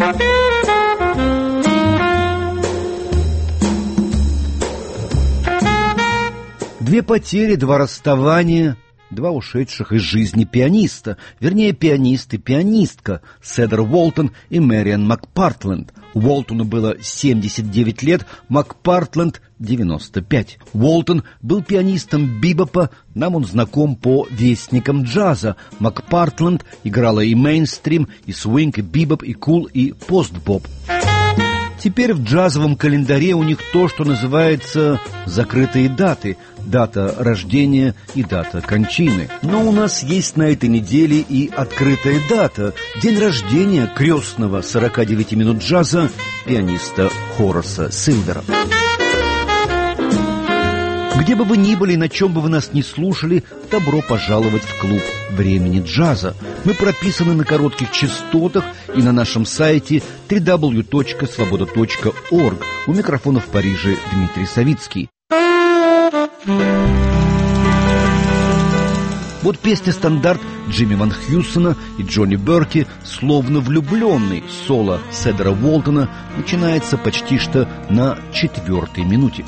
Две потери, два расставания, два ушедших из жизни пианиста, вернее, пианист и пианистка Седар Уолтон и Мэриан МакПартленд. Уолтону было 79 лет, МакПартленд — 95. Уолтон был пианистом бибопа, нам он знаком по вестникам джаза. МакПартленд играла и мейнстрим, и свинг, и бибоп, и кул, и постбоп. Теперь в джазовом календаре у них то, что называется закрытые даты. Дата рождения и дата кончины. Но у нас есть на этой неделе и открытая дата. День рождения крестного 49 минут джаза пианиста Хораса Силвера. Где бы вы ни были, на чем бы вы нас ни слушали, добро пожаловать в клуб времени джаза. Мы прописаны на коротких частотах и на нашем сайте www.svoboda.org. У микрофона в Париже Дмитрий Савицкий. Вот песня-стандарт Джимми Ван Хьюссона и Джонни Берки «Словно влюбленный». Соло Седара Уолтона начинается почти что на 4-й минуте.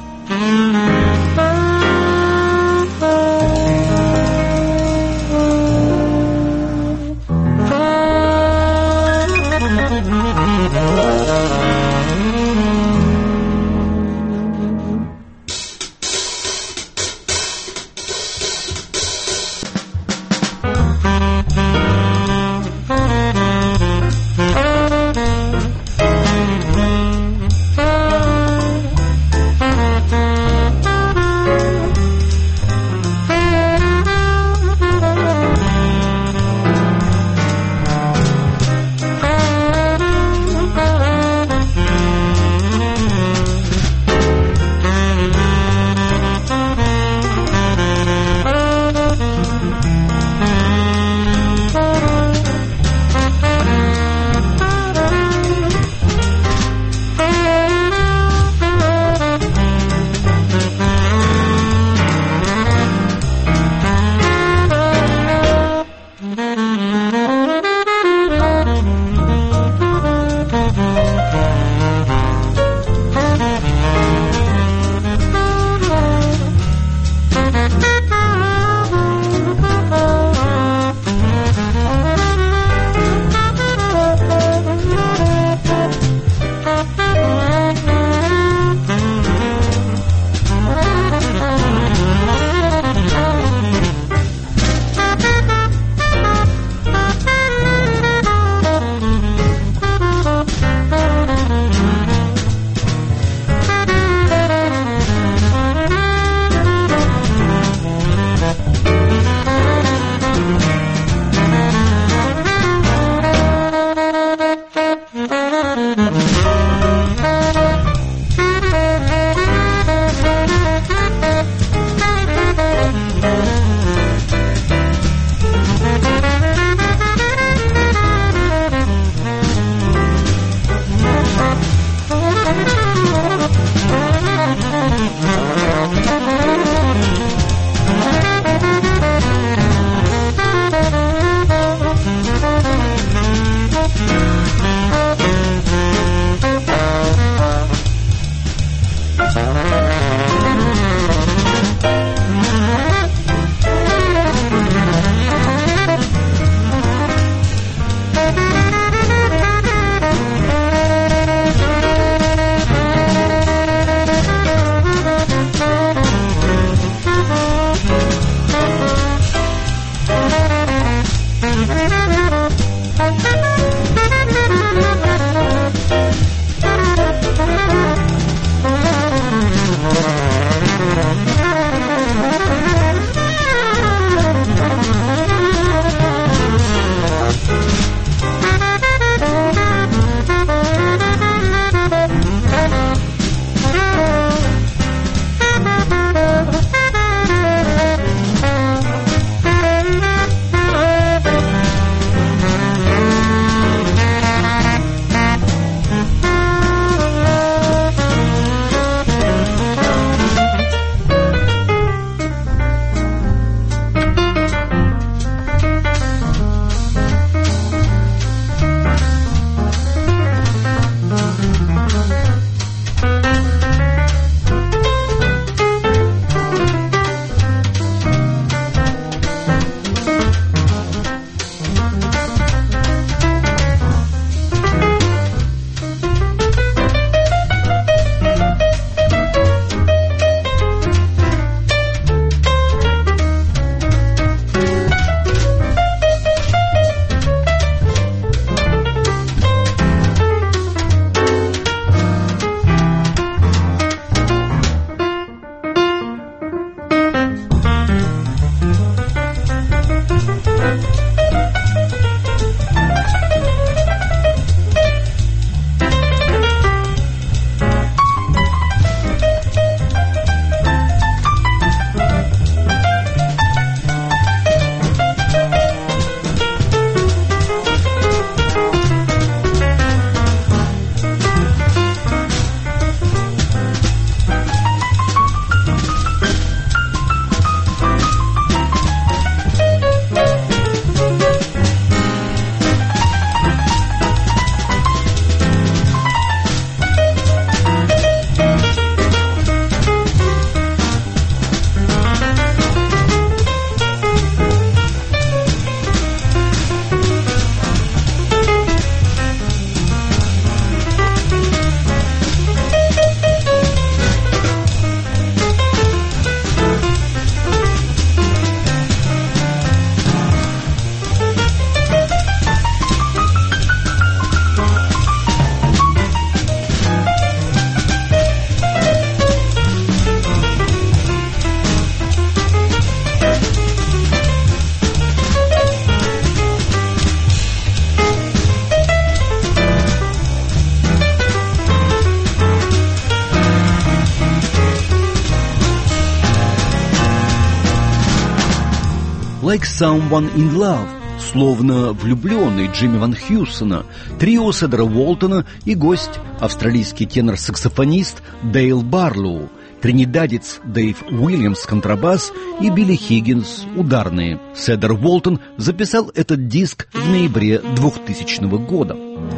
Like Someone in Love, словно влюбленный Джимми Ван Хьюссона, трио Седера Уолтона и гость, австралийский тенор-саксофонист Дейл Барлоу, тринидадец Дэйв Уильямс контрабас и Билли Хиггинс ударные. Седер Уолтон записал этот диск в ноябре 2000 года.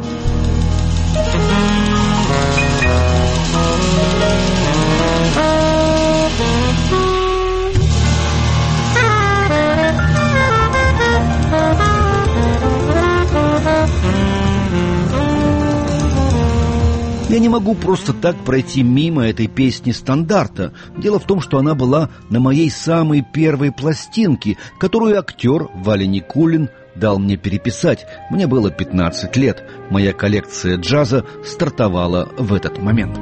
Я не могу просто так пройти мимо этой песни стандарта. Дело в том, что она была на моей самой первой пластинке, которую актер Валя Никулин дал мне переписать. Мне было 15 лет. Моя коллекция джаза стартовала в этот момент.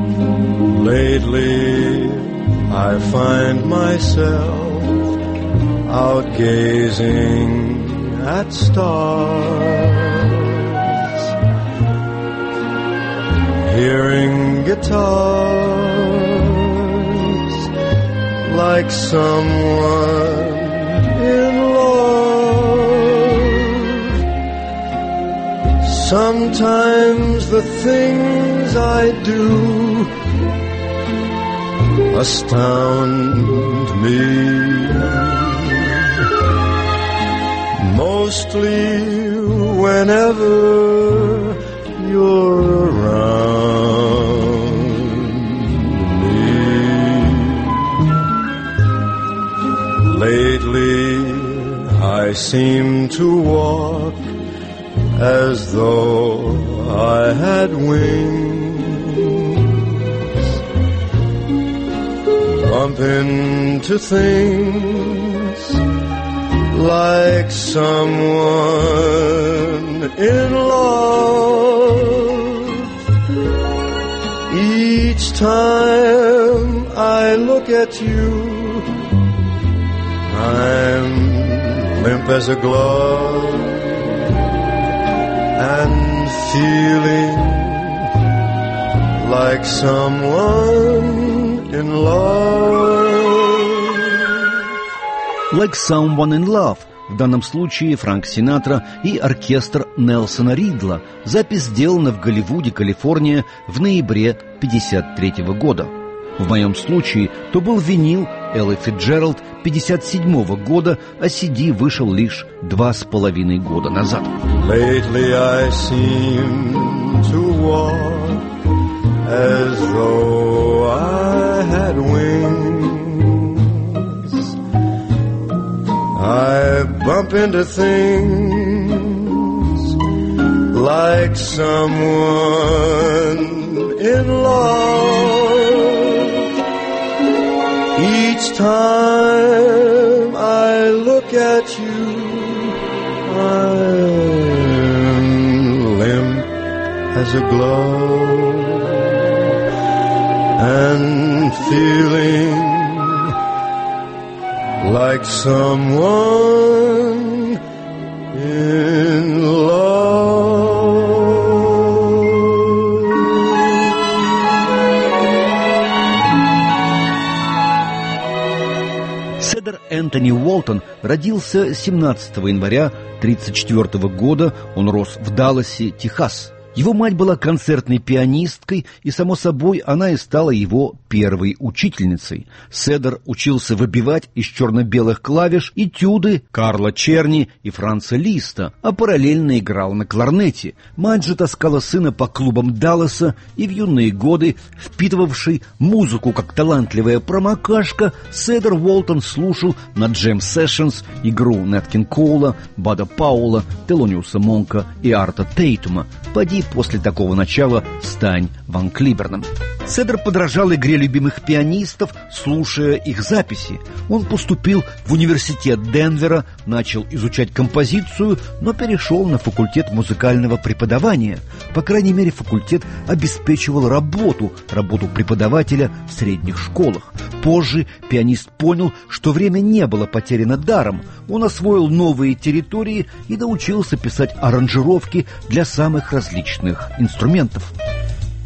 Lately I find myself out gazing at stars, hearing guitars, like someone in love. Sometimes the things I do astound me, mostly whenever you're around me. Lately I seem to walk as though I had wings, bump into things like someone in love. Each time I look at you, I'm limp as a glove and feeling like someone in love. Like Someone in Love. В данном случае Фрэнк Синатра и оркестр Нельсона Ридла. Запись сделана в Голливуде, Калифорния, в ноябре 1953 года. В моем случае то был винил Эллы Фитджеральд 1957 года, а CD вышел лишь 2,5 года назад. Lately I seem to walk as though I had wings. I bump into things like someone in love. Each time I look at you, I'm limp as a glove and feeling like someone in love. Седер Энтони Уолтон родился 17 января 1934 года. Он рос в Далласе, Техас. Его мать была концертной пианисткой, и, само собой, она и стала его первой учительницей. Седер учился выбивать из черно-белых клавиш этюды Карла Черни и Франца Листа, а параллельно играл на кларнете. Мать же таскала сына по клубам Далласа, и в юные годы, впитывавший музыку как талантливая промокашка, Седер Уолтон слушал на Джем Сешенс игру Нэт Кинг Коула, Бада Пауэлла, Телониуса Монка и Арта Тейтума. Поди после такого начала стань Ван Клиберном. Седер подражал игре любимых пианистов, слушая их записи. Он поступил в университет Денвера, начал изучать композицию, но перешел на факультет музыкального преподавания. По крайней мере, факультет обеспечивал работу преподавателя в средних школах. Позже пианист понял, что время не было потеряно даром. Он освоил новые территории и научился писать аранжировки для самых различных инструментов.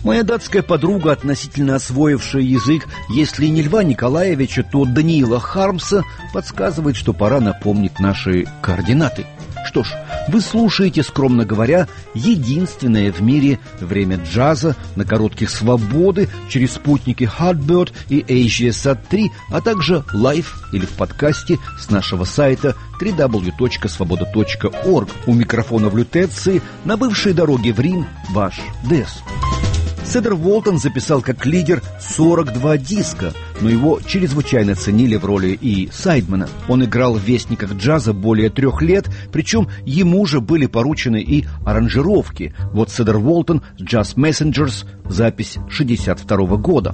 Моя датская подруга, относительно освоившая язык, если не Льва Николаевича, то Даниила Хармса, подсказывает, что пора напомнить наши координаты. Что ж, вы слушаете, скромно говоря, единственное в мире время джаза на коротких свободы через спутники Heartbird и AsiaSat-3, а также лайв или в подкасте с нашего сайта www.svoboda.org. У микрофона в лютеции на бывшей дороге в Рим ваш Дес. Седер Уолтон записал как лидер 42 диска, но его чрезвычайно ценили в роли и сайдмена. Он играл в вестниках джаза более 3 лет, причем ему же были поручены и аранжировки. Вот Седер Уолтон с Jazz Messengers, запись 1962 года.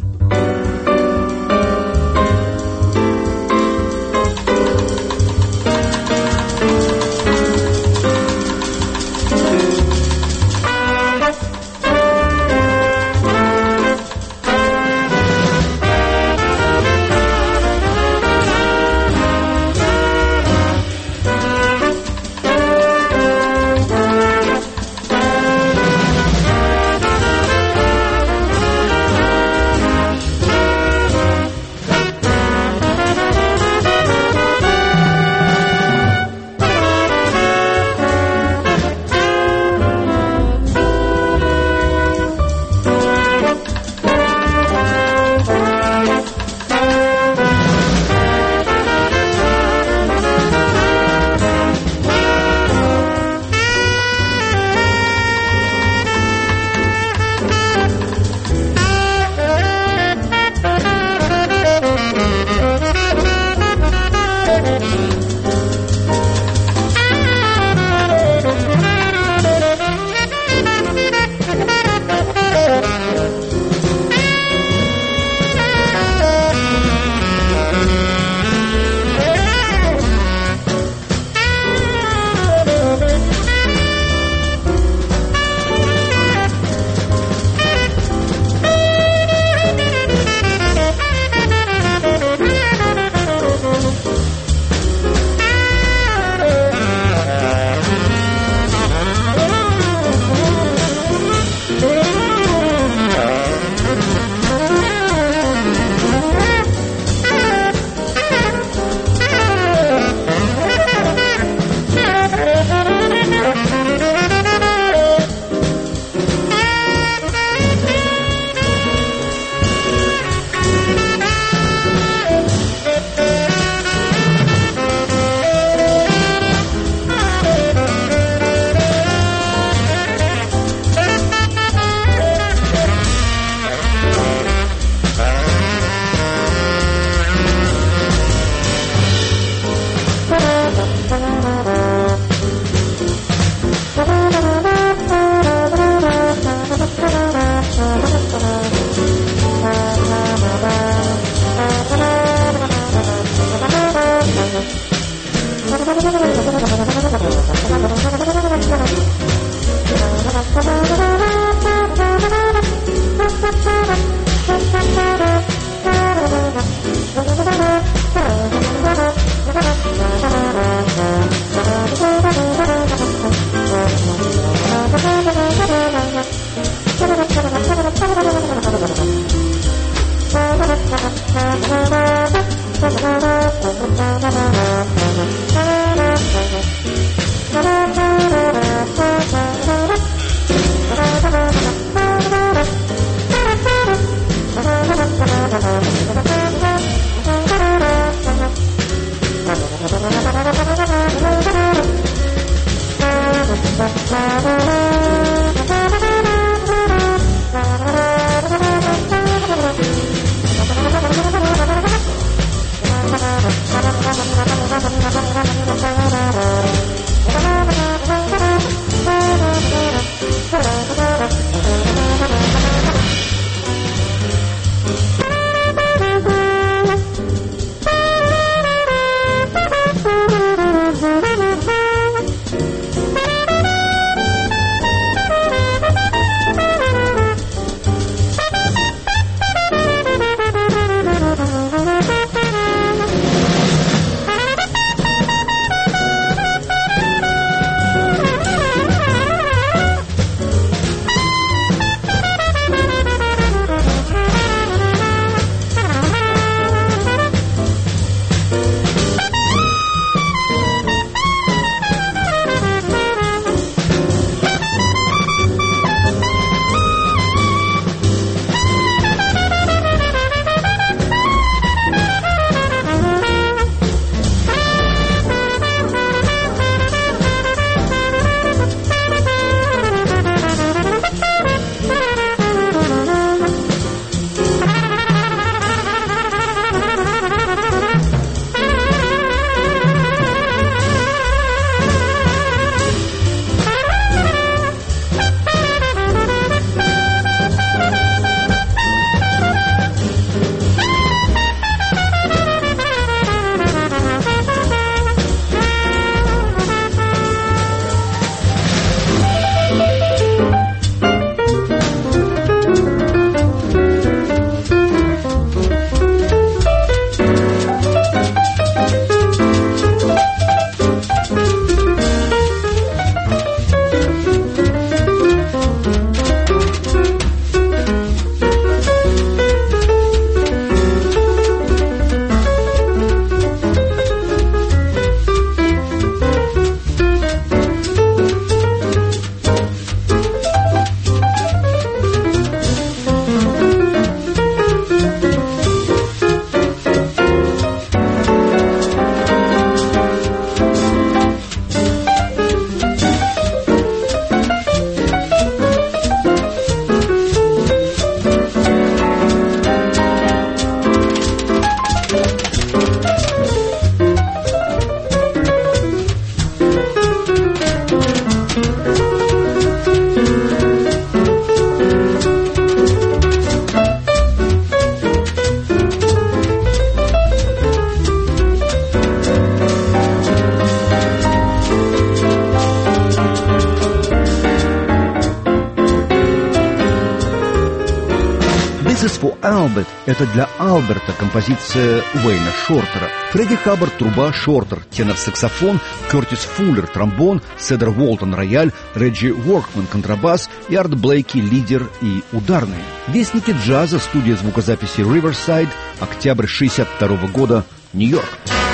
This is for Albert. Это для Альберта композиция Уэйна Шортера. Фредди Хаббард — труба, Шортер — тенор-саксофон, Кертис Фуллер — тромбон, Седер Уолтон — рояль, Реджи Уоркман — контрабас и Арт Блейки — лидер и ударные. Вестники джаза, студия звукозаписи Riverside, октябрь 1962 года, Нью-Йорк.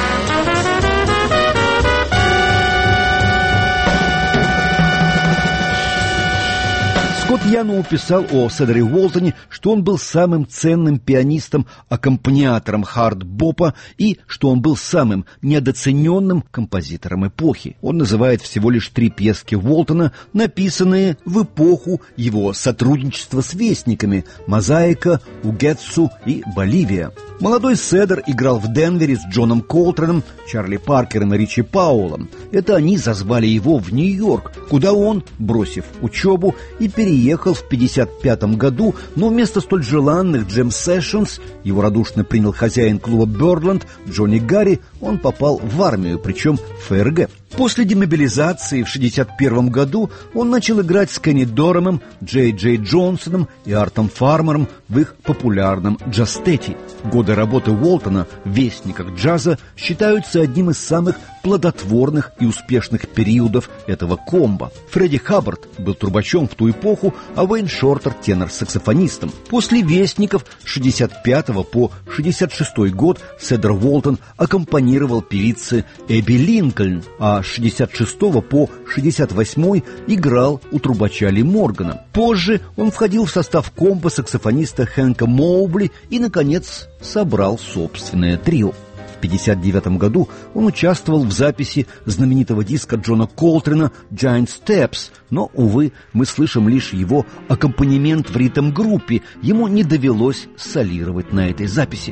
Скотт Януо писал о Седере Уолтоне, что он был самым ценным пианистом-аккомпаниатором хард-бопа и что он был самым недооцененным композитором эпохи. Он называет всего лишь 3 пьески Уолтона, написанные в эпоху его сотрудничества с Вестниками «Мозаика», «Угетсу» и «Боливия». Молодой Седер играл в Денвере с Джоном Колтраном, Чарли Паркером и Ричи Пауэллом. Это они зазвали его в Нью-Йорк, куда он, бросив учебу, и переехал в 1955 году, но вместо столь желанных джем-сессионс его радушно принял хозяин клуба «Бёрдленд» Джонни Гарри, он попал в армию, причем в ФРГ. После демобилизации в 1961 году он начал играть с Кенни Доремом, Джей Джонсоном и Артом Фармером в их популярном джаз-тете. Годы работы Уолтона в «Вестниках джаза» считаются одним из самых плодотворных и успешных периодов этого комбо. Фредди Хаббард был трубачом в ту эпоху, а Уэйн Шортер — тенор-саксофонистом. После «Вестников» с 1965 по 1966 год Седер Уолтон аккомпанировал певице Эбби Линкольн, а с 1966 по 1968 играл у трубача Ли Моргана. Позже он входил в состав комбо саксофониста Хэнка Моубли и, наконец, собрал собственное трио. В 1959 году он участвовал в записи знаменитого диска Джона Колтрана «Giant Steps», но, увы, мы слышим лишь его аккомпанемент в ритм-группе, ему не довелось солировать на этой записи.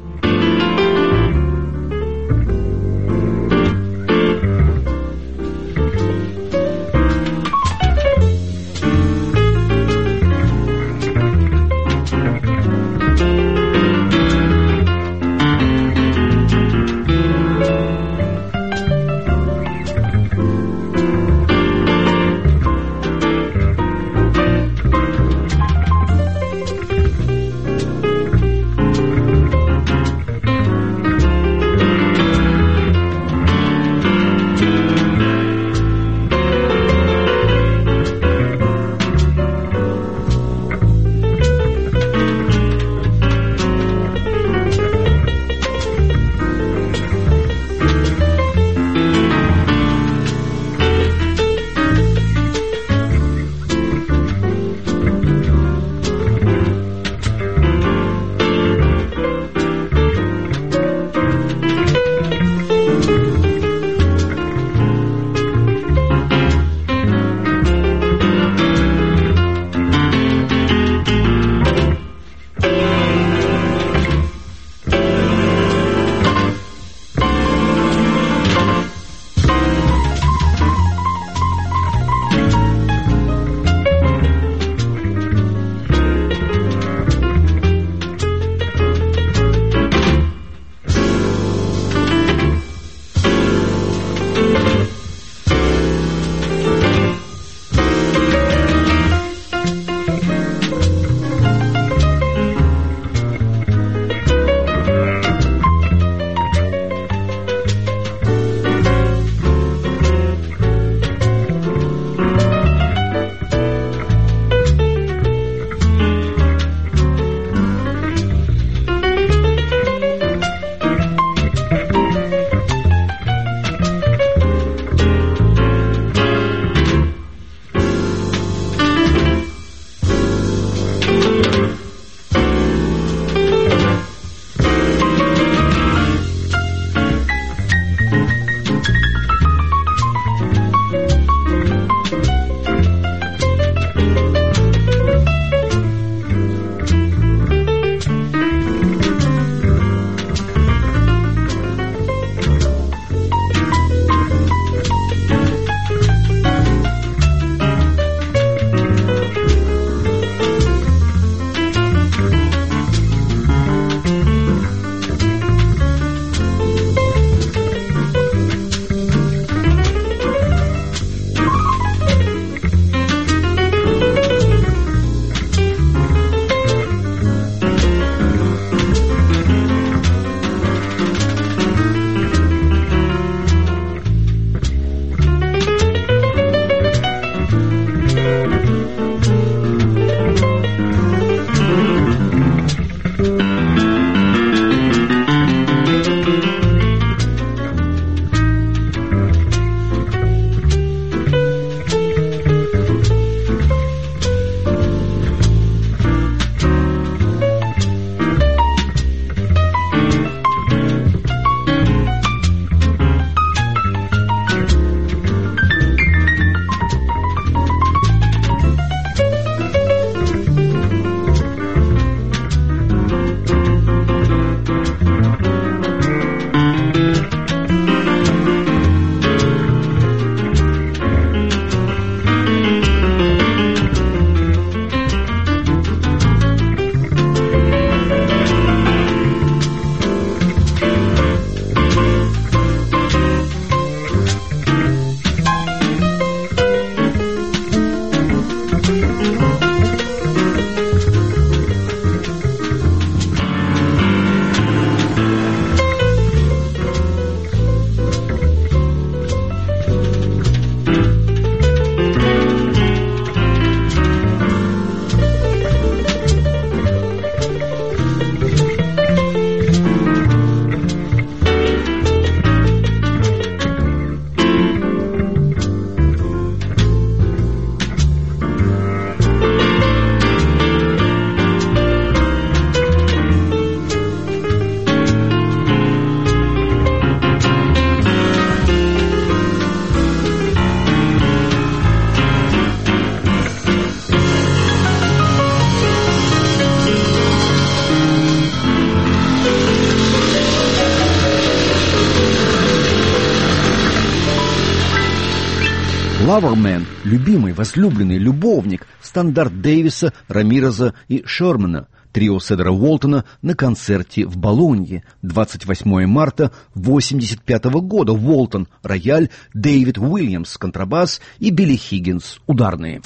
Loverman, любимый, возлюбленный, любовник, стандарт Дэвиса, Рамиреза и Шермана. Трио Седера Уолтона на концерте в Болонье. 28 марта 1985 года. Уолтон – рояль, Дэвид Уильямс – контрабас и Билли Хиггинс – ударные.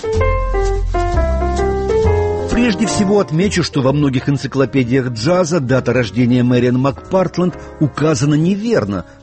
Прежде всего отмечу, что во многих энциклопедиях джаза дата рождения Мэриан МакПартленд указана неверно –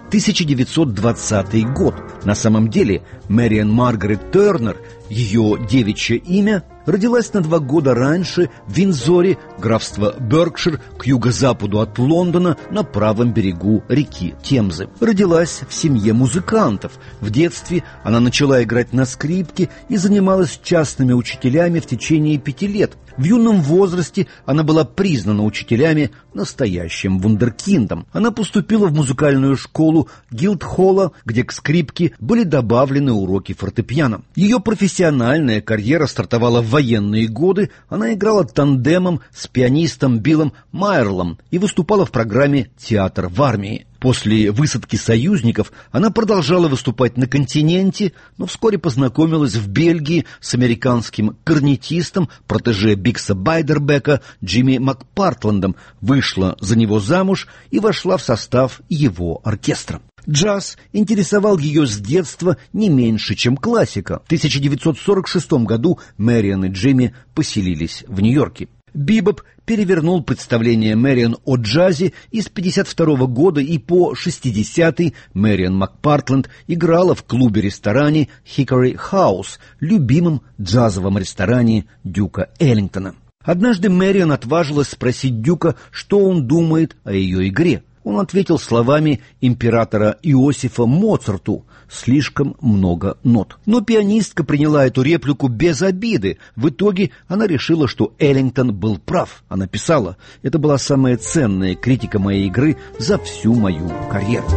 1920 год. На самом деле Мэриан Маргарет Тернер, ее девичье имя, родилась на 2 года раньше в Виндзоре, графство Беркшир, к юго-западу от Лондона, на правом берегу реки Темзы. Родилась в семье музыкантов. В детстве она начала играть на скрипке и занималась частными учителями в течение 5 лет. В юном возрасте она была признана учителями настоящим вундеркиндом. Она поступила в музыкальную школу Гилдхолла, где к скрипке были добавлены уроки фортепиано. Ее профессиональная карьера стартовала в военные годы. Она играла тандемом с пианистом Биллом Майерлом и выступала в программе «Театр в армии». После высадки союзников она продолжала выступать на континенте, но вскоре познакомилась в Бельгии с американским корнетистом, протеже Бикса Байдербека Джимми МакПартлендом, вышла за него замуж и вошла в состав его оркестра. Джаз интересовал ее с детства не меньше, чем классика. В 1946 году Мэриан и Джимми поселились в Нью-Йорке. Бибоп перевернул представление Мэриан о джазе, и с 1952 года и по 60-й Мэриан МакПартленд играла в клубе-ресторане Hickory House, любимом джазовом ресторане Дюка Эллингтона. Однажды Мэриан отважилась спросить Дюка, что он думает о ее игре. Он ответил словами императора Иосифа Моцарту: «Слишком много нот». Но пианистка приняла эту реплику без обиды. В итоге она решила, что Эллингтон был прав. Она писала: «Это была самая ценная критика моей игры за всю мою карьеру».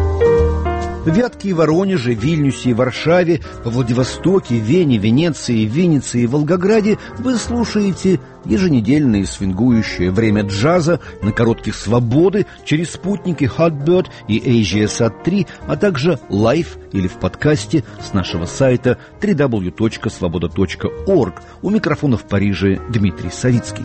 В Вятке и Воронеже, Вильнюсе и Варшаве, во Владивостоке, Вене, Венеции, Виннице и Волгограде вы слушаете еженедельное свингующее время джаза на коротких свободы через спутники Hotbird и AsiaSat-3, а также лайв или в подкасте с нашего сайта www.svoboda.org. У микрофона в Париже Дмитрий Савицкий.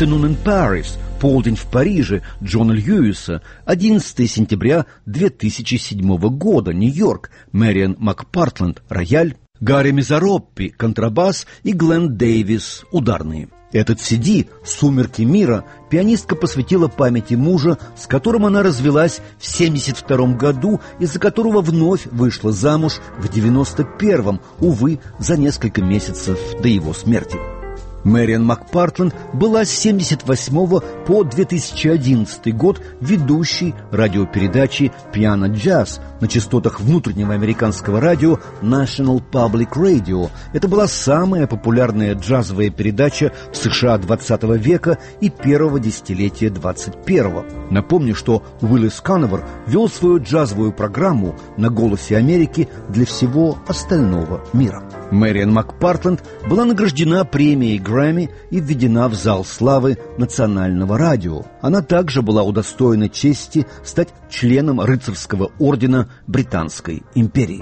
Afternoon in Paris, полдень в Париже Джона Льюиса, 11 сентября 2007 года, Нью-Йорк, Мэриан МакПартленд, рояль, Гарри Мизароппи, контрабас и Глен Дэвис, ударные. Этот CD «Сумерки мира» пианистка посвятила памяти мужа, с которым она развелась в 1972 году, из-за которого вновь вышла замуж в 1991, увы, за несколько месяцев до его смерти. Мэриан МакПартленд была с 1978 по 2011 год ведущей радиопередачи «Пиано Джаз» на частотах внутреннего американского радио National Public Radio. Это была самая популярная джазовая передача в США XX века и первого десятилетия XXI. Напомню, что Уиллис Коновер вел свою джазовую программу на «Голосе Америки» для всего остального мира. Мэриан МакПартленд была награждена премией Грэмми и введена в зал славы Национального радио. Она также была удостоена чести стать членом рыцарского ордена Британской империи.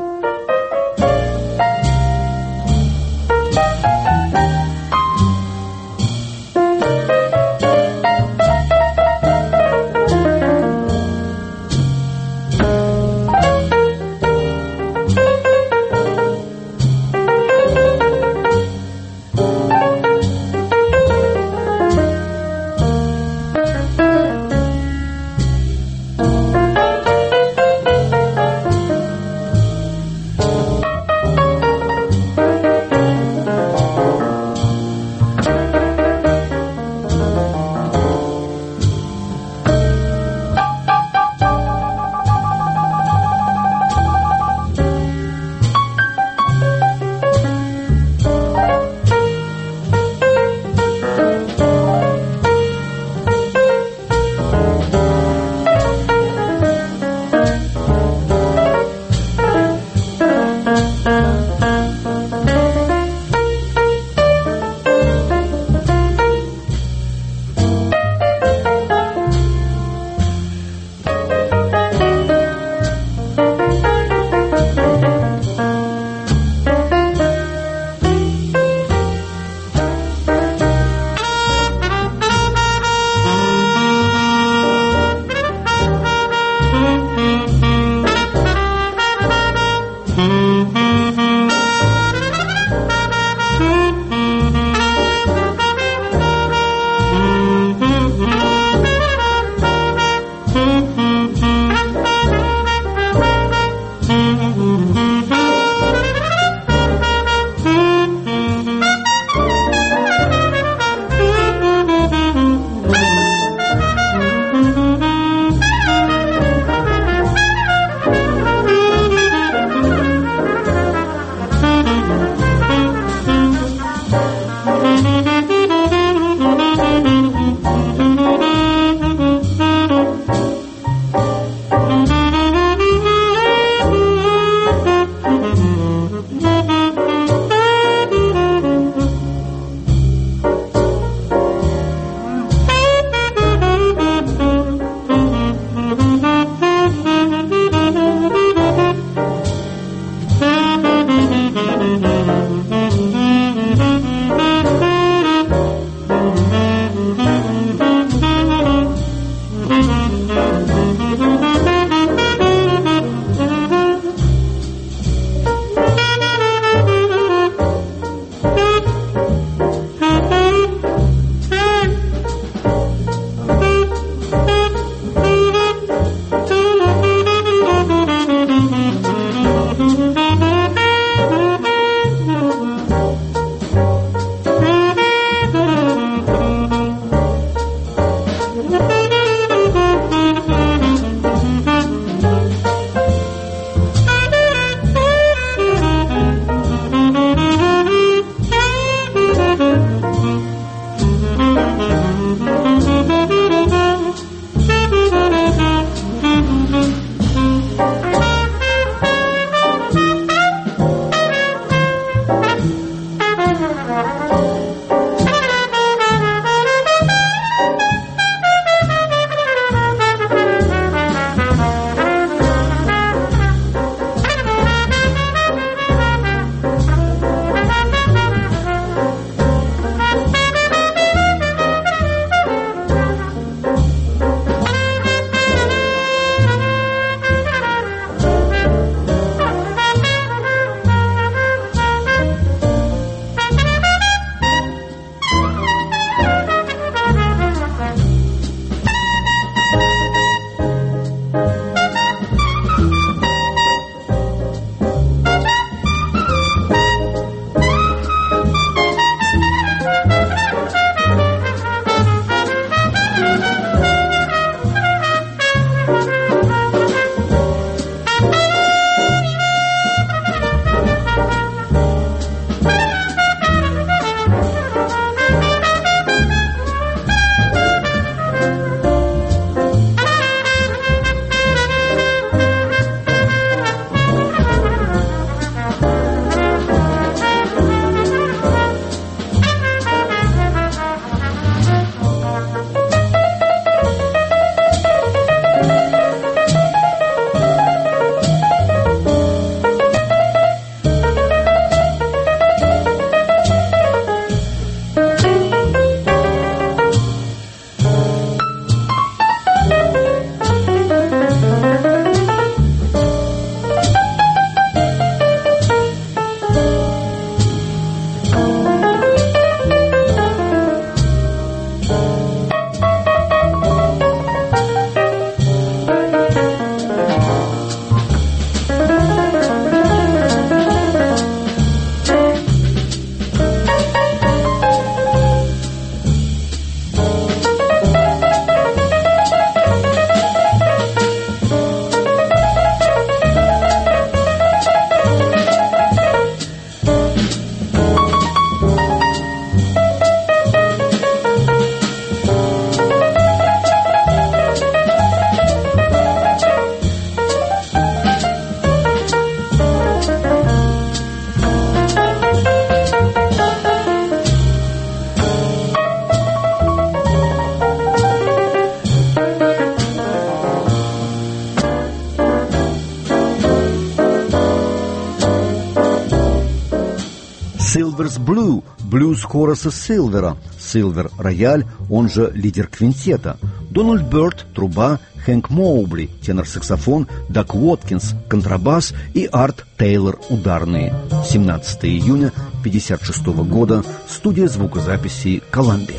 Lover's Blue, блюз Хораса Силвера, Силвер – рояль, он же лидер квинтета, Дональд Бёрд – труба, Хэнк Моубли – тенор-саксофон, Дак Уоткинс – контрабас и Арт Тейлор – ударные. 17 июня 1956 года, студия звукозаписи «Коламбия».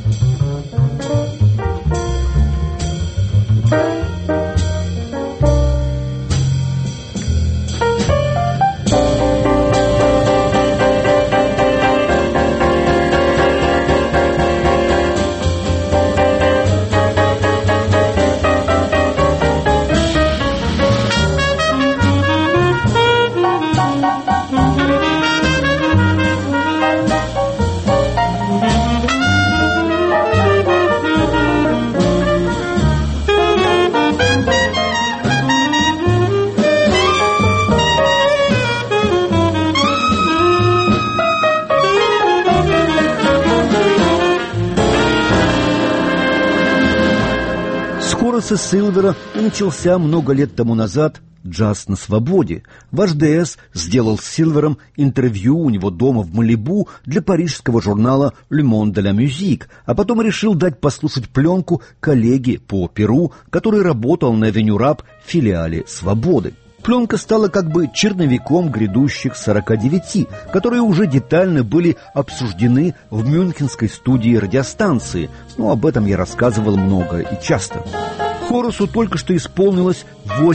Хораса Силвера начался много лет тому назад «Джаз на свободе». Ваш ДС сделал с Силвером интервью у него дома в Малибу для парижского журнала «Le Monde de la Musique», а потом решил дать послушать пленку коллеге по Перу, который работал на Авеню Раб в филиале «Свободы». Пленка стала как бы черновиком грядущих 49, которые уже детально были обсуждены в мюнхенской студии радиостанции, но об этом я рассказывал много и часто. Хорасу только что исполнилось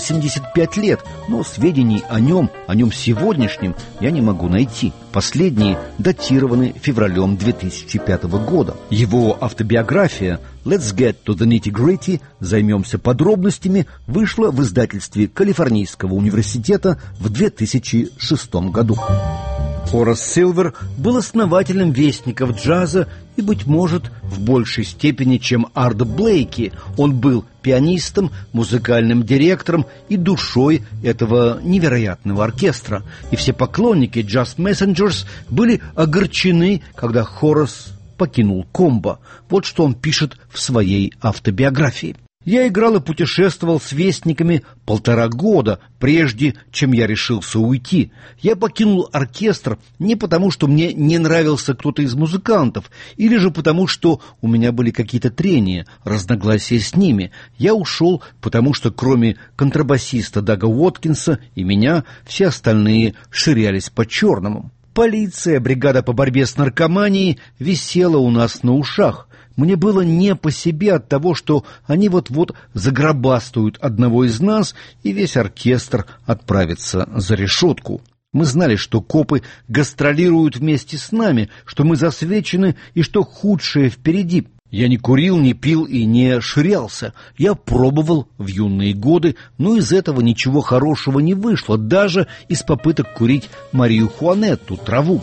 85 лет, но сведений о нем сегодняшнем я не могу найти. Последние датированы февралем 2005 года. Его автобиография «Let's get to the nitty-gritty», «Займемся подробностями», вышла в издательстве Калифорнийского университета в 2006 году. Хорас Силвер был основателем вестников джаза и, быть может, в большей степени, чем Арт Блейки, он был пианистом, музыкальным директором и душой этого невероятного оркестра. И все поклонники Jazz Messengers были огорчены, когда Хорас покинул комбо. Вот что он пишет в своей автобиографии. «Я играл и путешествовал с вестниками 1,5 года, прежде чем я решился уйти. Я покинул оркестр не потому, что мне не нравился кто-то из музыкантов, или же потому, что у меня были какие-то трения, разногласия с ними. Я ушел, потому что кроме контрабасиста Дага Уоткинса и меня, все остальные ширялись по-черному. Полиция, бригада по борьбе с наркоманией висела у нас на ушах. Мне было не по себе от того, что они вот-вот загробастают одного из нас, и весь оркестр отправится за решетку. Мы знали, что копы гастролируют вместе с нами, что мы засвечены и что худшее впереди. Я не курил, не пил и не ширялся. Я пробовал в юные годы, но из этого ничего хорошего не вышло, даже из попыток курить марихуанетту, траву.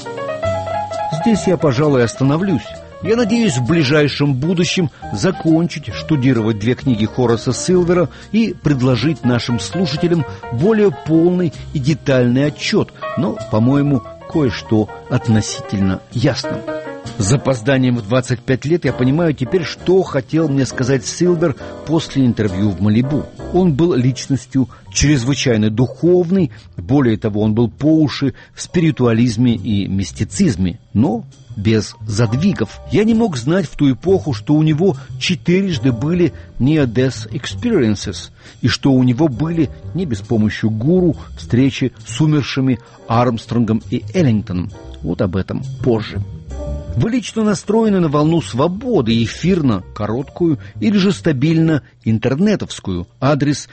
Здесь я, пожалуй, остановлюсь. Я надеюсь в ближайшем будущем закончить штудировать 2 книги Хораса Силвера и предложить нашим слушателям более полный и детальный отчет, но, по-моему, кое-что относительно ясно. С запозданием в 25 лет я понимаю теперь, что хотел мне сказать Силвер после интервью в Малибу. Он был личностью чрезвычайно духовной, более того, он был по уши в спиритуализме и мистицизме, но без задвигов. Я не мог знать в ту эпоху, что у него 4 были near-death experiences, и что у него были, не без помощи гуру, встречи с умершими Армстронгом и Эллингтоном. Вот об этом позже. Вы лично настроены на волну свободы, эфирно, короткую или же стабильно интернетовскую. Адрес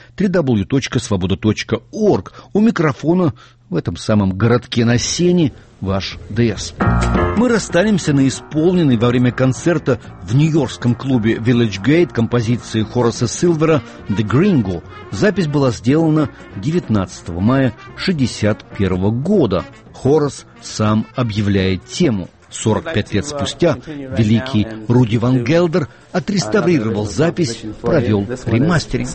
www.svoboda.org. У микрофона в этом самом городке на Сене ваш ДС. Мы расстанемся на исполненной во время концерта в нью-йоркском клубе Village Gate композиции Хораса Силвера «The Gringo». Запись была сделана 19 мая 1961 года. Хорас сам объявляет тему. 45 лет спустя великий Руди Ван Гелдер отреставрировал запись, провел ремастеринг.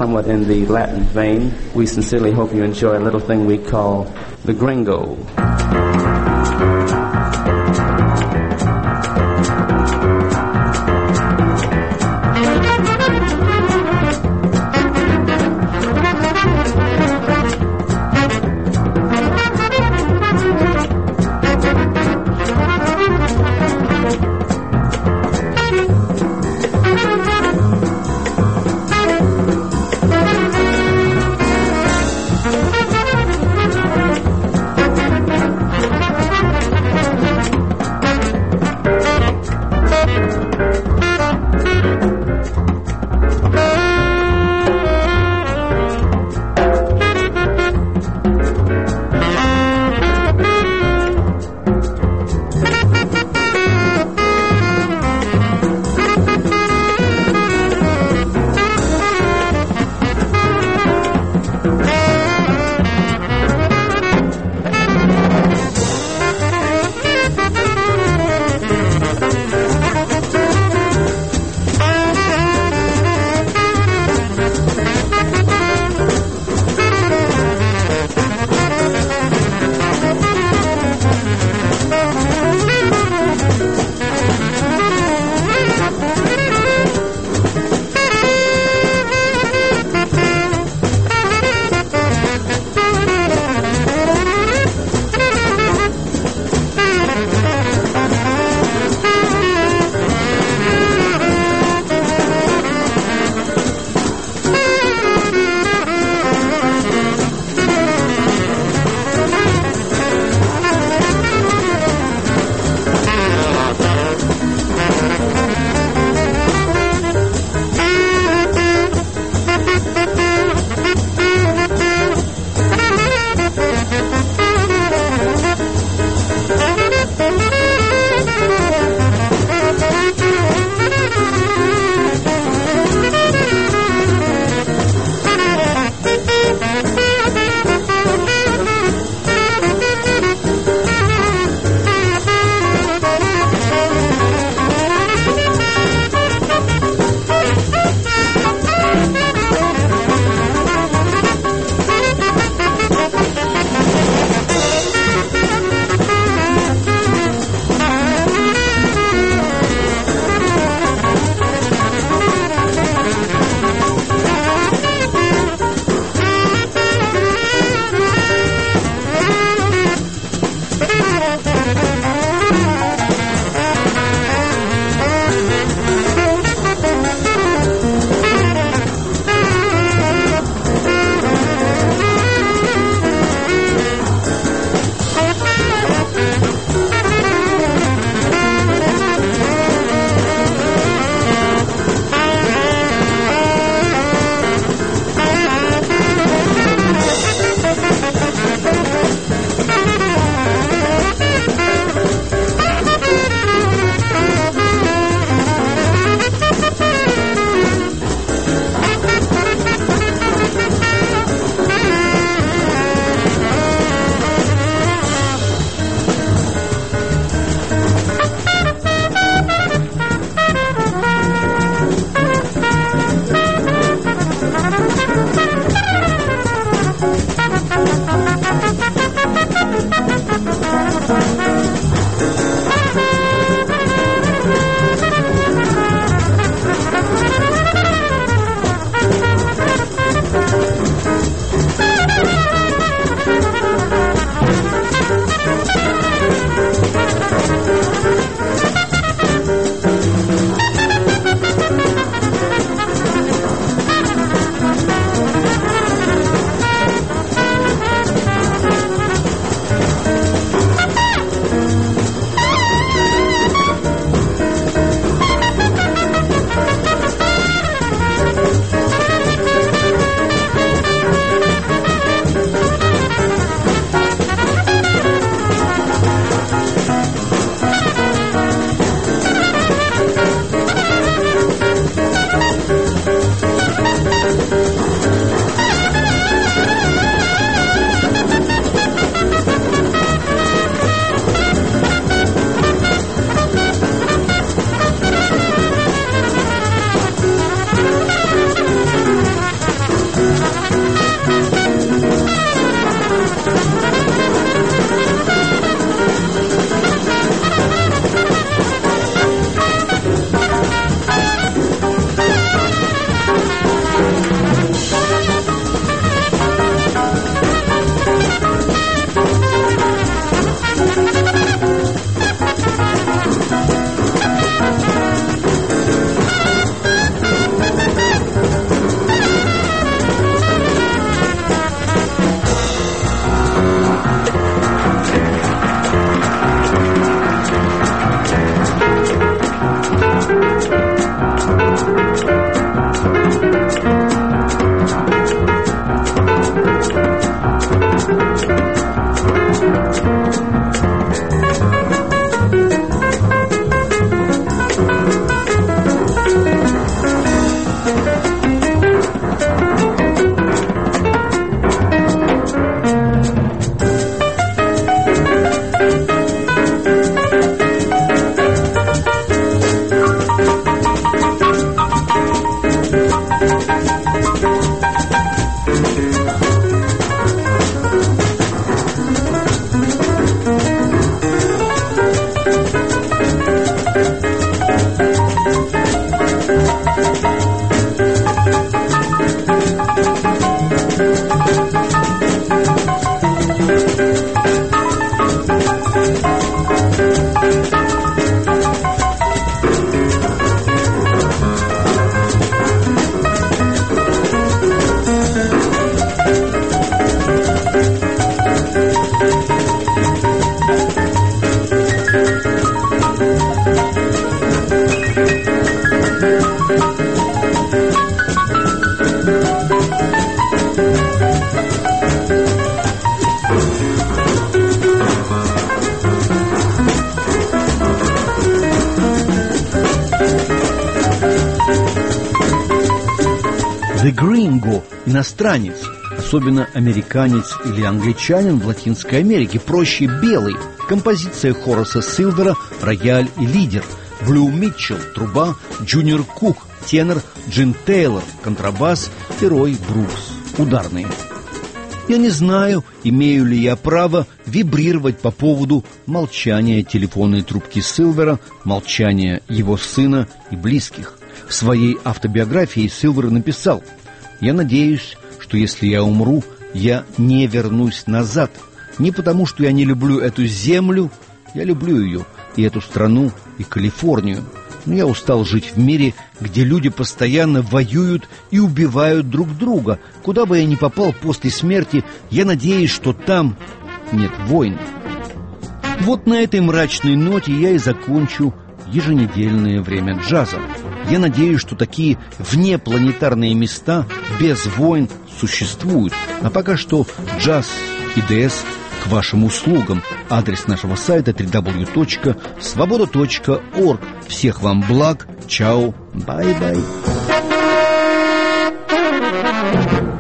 The Gringo, иностранец, особенно американец или англичанин в Латинской Америке, проще белый. Композиция Хораса Силвера, рояль и лидер. Блю Митчелл, труба, Джуниор Кук, тенор, Джин Тейлор, контрабас и Рой Брукс, ударные. Я не знаю, имею ли я право вибрировать по поводу молчания телефонной трубки Силвера, молчания его сына и близких. В своей автобиографии Силвер написал: «Я надеюсь, что если я умру, я не вернусь назад. Не потому, что я не люблю эту землю, я люблю ее, и эту страну, и Калифорнию. Но я устал жить в мире, где люди постоянно воюют и убивают друг друга. Куда бы я ни попал после смерти, я надеюсь, что там нет войн». Вот на этой мрачной ноте я и закончу еженедельное время джаза. Я надеюсь, что такие внепланетарные места без войн существуют. А пока что джаз и ДС к вашим услугам. Адрес нашего сайта www.svoboda.org. Всех вам благ. Чао. Бай-бай.